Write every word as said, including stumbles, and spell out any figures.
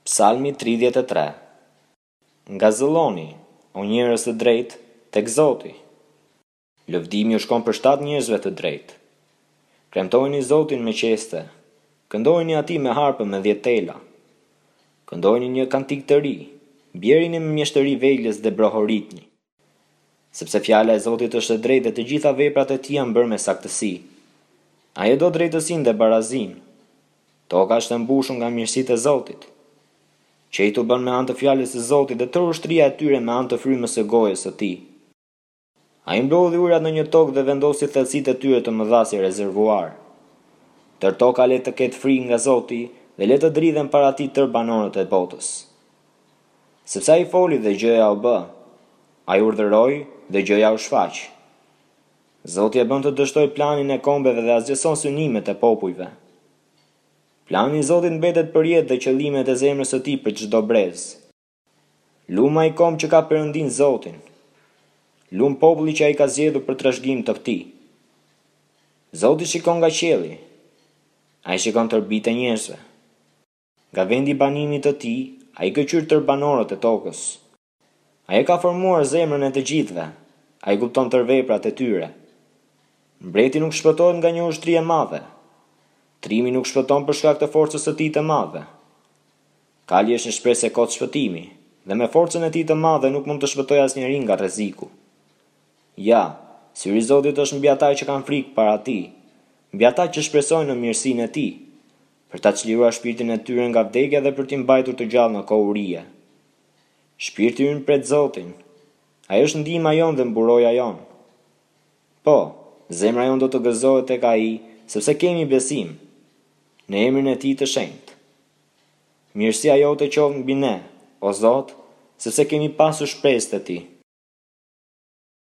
Psalmi tridhjetë e tre. Nga zëlloni, o njerëz të drejtë, tek Zoti. Lëvdimi u shkon për shtatë njerëzve të drejtë. Premtojeni Zotin me qeste, këndojeni atij me harpë me dhjetë tela. Këndojeni një kantik të ri, bjerini me mjeshtëri veljes dhe brohoritni. Sepse fjala e Zotit është e drejtë dhe të gjitha veprat e tij janë bërë me saktësi. Ai e do drejtësinë dhe barazinë. Toka është e mbushur nga mirësitë e Zotit. Qejtu bën me anë të fjalës së Zotit dhe tërë ushtria e tyre me anë të frymës së gojës së tij. Ai mblodhi ujërat në një tokë dhe vendosi thellësitë e tyre të mëdha si rezervuar. Tër toka le të ketë frikë nga Zoti dhe le të dridhen para tij tërë banorët e botës. Sepse ai foli dhe gjëja u bë, ai urdhëroi dhe gjëja u shfaq. Zoti e bën të dështoj planin e kombeve dhe asgjëson synimet e popujve. Plani i Zotit mbetet për jetë dhe qëllimet e zemrës së tij për çdo brez. Luma i kom që ka Perëndin Zotin. Lum populli që ai ka zgjedhur për trashëgim të këtij. Zoti shikon nga qielli. Ai shikon tërbitë e njerëzve. Nga vendi i banimit të tij, ai këqyr tërë banorët e tokës. Ai ka formuar zemrën e të gjithëve. Ai kupton tërë veprat e tyre. Mbreti nuk shpëtohet nga një ushtri e madhe. Trimi nuk shpëton për shkak të forcës së tij të madhe. Kali është një shpresë e kotë shpëtimi, dhe me forcën e tij të madhe nuk mund të shpëtojë asnjëri nga rreziku. Ja, syri i Zotit është mbi ata që kanë frikë para tij, mbi ata që shpresojnë në mirësinë e tij, për ta çliruar shpirtin e tyre nga vdekja dhe për t'i mbajtur të gjallë në kohë urie. Shpirti ynë pret Zotin. Ai është ndihma jonë dhe mburoja jonë. Po, zemra jonë do të gëzohet tek ai, sepse kemi besim në emrin e tij të shenjtë. Mirësia jote qoftë mbi ne, o Zot, sepse kemi pasur shpresë te ti.